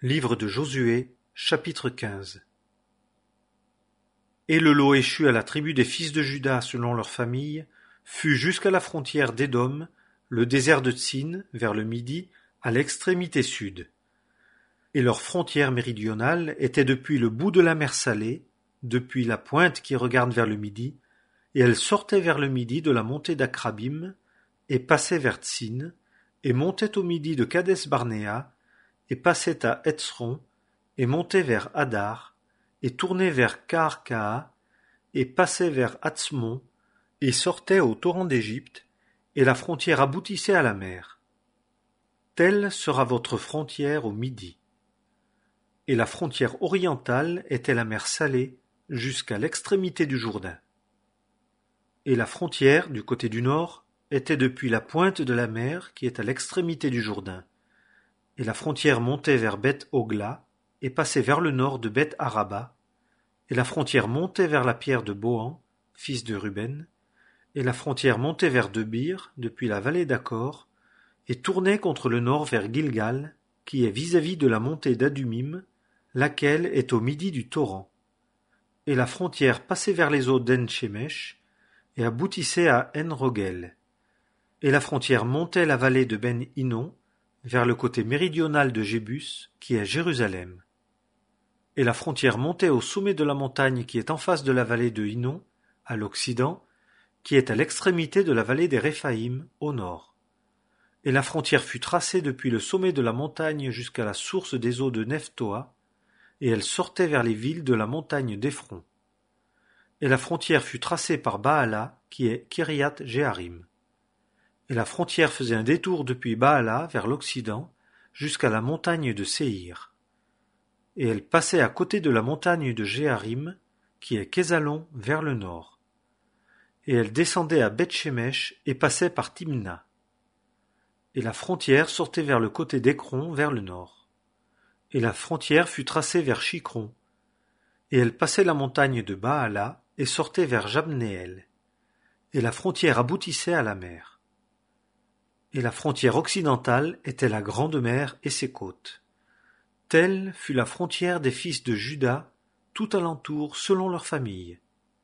Livre de Josué, chapitre 15. Et le lot échu à la tribu des fils de Juda selon leurs familles fut jusqu'à la frontière d'Édom, le désert de Tsin, vers le midi, à l'extrémité sud. Et leur frontière méridionale était depuis le bout de la mer Salée, depuis la pointe qui regarde vers le midi, et elle sortait vers le midi de la montée d'Akrabim, et passait vers Tsin, et montait au midi de Kadès-Barnéa, et passait à Hetzron, et montait vers Hadar, et tournait vers Karkaa, et passait vers Hatzmon, et sortait au torrent d'Égypte, et la frontière aboutissait à la mer. Telle sera votre frontière au midi. Et la frontière orientale était la mer Salée jusqu'à l'extrémité du Jourdain. Et la frontière, du côté du nord, était depuis la pointe de la mer qui est à l'extrémité du Jourdain. Et la frontière montait vers Beth-Ogla, et passait vers le nord de Beth-Araba, et la frontière montait vers la pierre de Bohan, fils de Ruben, et la frontière montait vers Debir, depuis la vallée d'Accor, et tournait contre le nord vers Gilgal, qui est vis-à-vis de la montée d'Adumim, laquelle est au midi du torrent. Et la frontière passait vers les eaux d'En-Shemesh, et aboutissait à En-Rogel. Et la frontière montait la vallée de Ben-Hinnom, vers le côté méridional de Jébus, qui est Jérusalem. Et la frontière montait au sommet de la montagne qui est en face de la vallée de Hinnom, à l'occident, qui est à l'extrémité de la vallée des Réphaïm, au nord. Et la frontière fut tracée depuis le sommet de la montagne jusqu'à la source des eaux de Nephtoa, et elle sortait vers les villes de la montagne d'Ephron. Et la frontière fut tracée par Baala, qui est Kiriath Jéarim. Et la frontière faisait un détour depuis Baala vers l'occident, jusqu'à la montagne de Séhir. Et elle passait à côté de la montagne de Jéarim, qui est Kézalon, vers le nord. Et elle descendait à Beth-Shemesh et passait par Timna. Et la frontière sortait vers le côté d'Écron, vers le nord. Et la frontière fut tracée vers Chicron. Et elle passait la montagne de Baala et sortait vers Jabnéel. Et la frontière aboutissait à la mer. Et la frontière occidentale était la grande mer et ses côtes. Telle fut la frontière des fils de Juda, tout alentour selon leurs familles.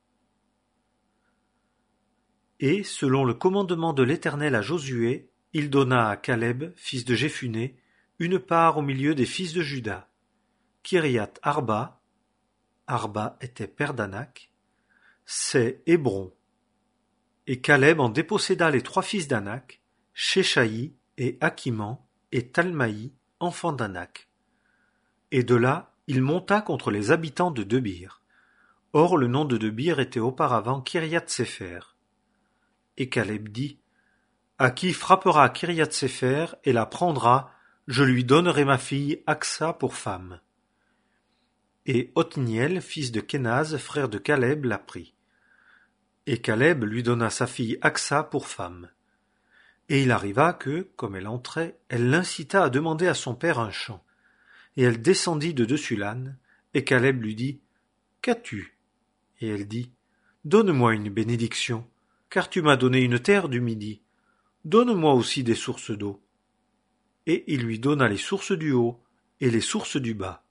Et, selon le commandement de l'Éternel à Josué, il donna à Caleb, fils de Jéphuné, une part au milieu des fils de Juda. Kiriath Arba, Arba était père d'Anak, c'est Hébron. Et Caleb en déposséda les 3 fils d'Anak, Sheshaï et Akiman et Talmaï, enfants d'Anak. Et de là, il monta contre les habitants de Debir. Or le nom de Debir était auparavant Kiriath-Sépher. Et Caleb dit, à qui frappera Kiriath-Sépher et la prendra, je lui donnerai ma fille Aksa pour femme. Et Othniel, fils de Kenaz, frère de Caleb, la prit. Et Caleb lui donna sa fille Aksa pour femme. Et il arriva que, comme elle entrait, elle l'incita à demander à son père un champ. Et elle descendit de dessus l'âne, et Caleb lui dit, qu'as-tu? Et elle dit, donne-moi une bénédiction, car tu m'as donné une terre du midi. Donne-moi aussi des sources d'eau. Et il lui donna les sources du haut et les sources du bas.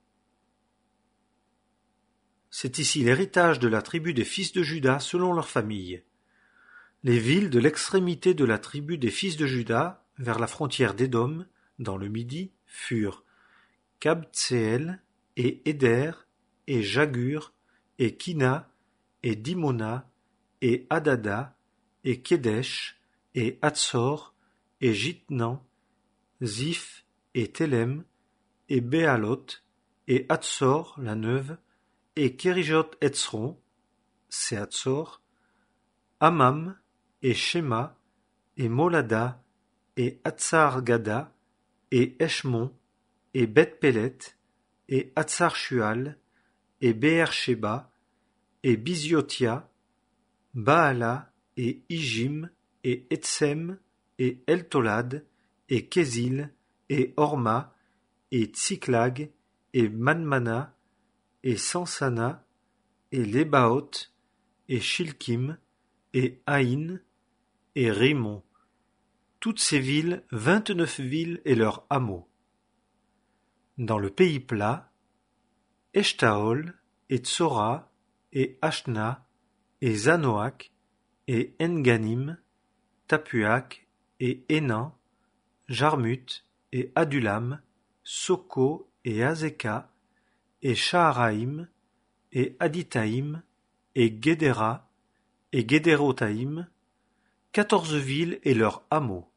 C'est ici l'héritage de la tribu des fils de Juda selon leur famille. Les villes de l'extrémité de la tribu des fils de Juda, vers la frontière d'Édom, dans le midi, furent Kabtseel, et Éder, et Jagur, et Kina, et Dimona, et Hadada, et Kedesh, et Hatzor, et Jitnan, Ziph, et Télem, et Béalot, et Hatzor, la neuve, et Kérijot Hetzron, c'est Hatzor, Amam, et Shema, et Molada, et Hatzar-Gada, et Eshmon, et Beth-Pélet, et Hatzar-Shual, et Beer-Sheba, et Biziotia, Baala, et Ijim, et Etsem, et Eltolad, et Kézil, et Horma, et Tsiklag, et Manmana, et Sansana, et Lébaoth, et Shilkim, et Haïn, et Rimon. Toutes ces villes, 29 villes et leurs hameaux. Dans le pays plat, Eshtaol, et Tsora, et Ashna, et Zanoach, et Enganim, Tapuach, et Hénan, Jarmut, et Adulam, Soko, et Azeka, et Shaharaim, et Aditaïm, et Guédéra, et Guédérotaïm, 14 villes et leurs hameaux.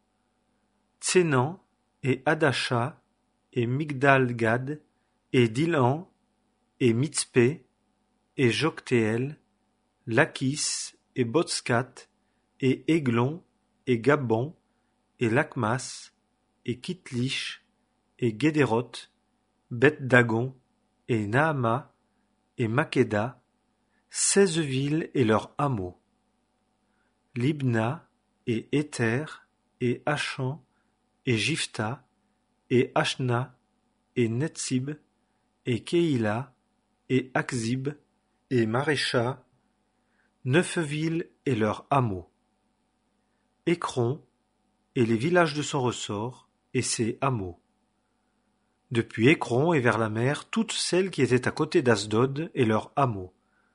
Tsénan, et Adasha, et Migdal-Gad, et Dilan, et Mitzpé, et Joktéel, Lakis, et Botskat, et Églon, et Gabon, et Lakmas, et Kitlish, et Guédéroth, Beth-Dagon, et Naama, et Makeda, 16 villes et leurs hameaux. Libna, et Éther, et Achan, et Jiphtha, et Ashna, et Netsib, et Keïla, et Akzib, et Marécha, 9 villes et leurs hameaux. Écron, et les villages de son ressort, et ses hameaux. Depuis Écron et vers la mer, toutes celles qui étaient à côté d'Asdod et leurs hameaux.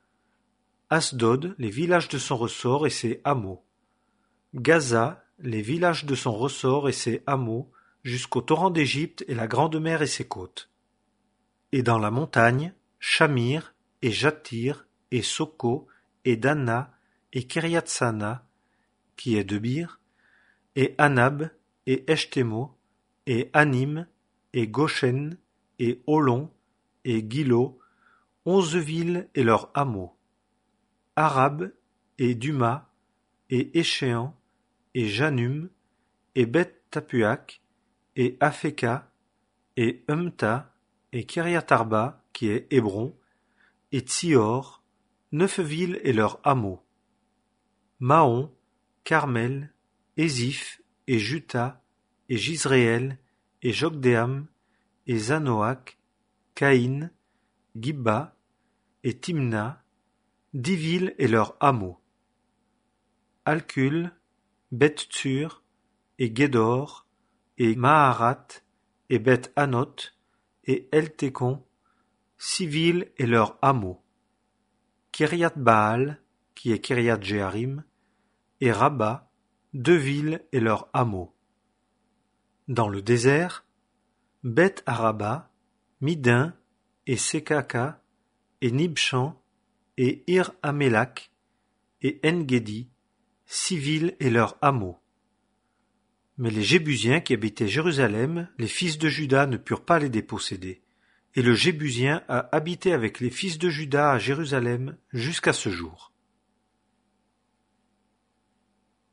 Asdod, les villages de son ressort et ses hameaux. Gaza, les villages de son ressort et ses hameaux, jusqu'au torrent d'Égypte et la grande mer et ses côtes. Et dans la montagne, Shamir, et Jatir, et Soko, et Dana, et Kiriatsana, qui est Debir, et Anab, et Eshtemo, et Anim, et Goshen, et Olon, et Gilo, 11 villes et leurs hameaux. Arab, et Duma, et Échéan, et Janum, et Beth-Tapuach, et Afeka, et Umta, et Kiriatarba, qui est Hébron, et Tsior, 9 villes et leurs hameaux. Mahon, Carmel, Éziph, et Juta, et Jizréel, et Jokdeam, et Zanoach, Caïn, Gibba, et Timna, 10 villes et leurs hameaux. Alcul, Beth-Tsur, et Guédor, et Maharat, et Beth-Anot, et El-Tékon, 6 villes et leurs hameaux. Kiriath-Baal, qui est Kiriath-Jéarim, et Rabba, 2 villes et leurs hameaux. Dans le désert, Beth-Araba, Midin, et Sekaka, et Nibshan, et Ir-Amélak, et En-Gedi, 6 villes et leurs hameaux. Mais les Jébusiens qui habitaient Jérusalem, les fils de Juda ne purent pas les déposséder, et le Jébusien a habité avec les fils de Juda à Jérusalem jusqu'à ce jour.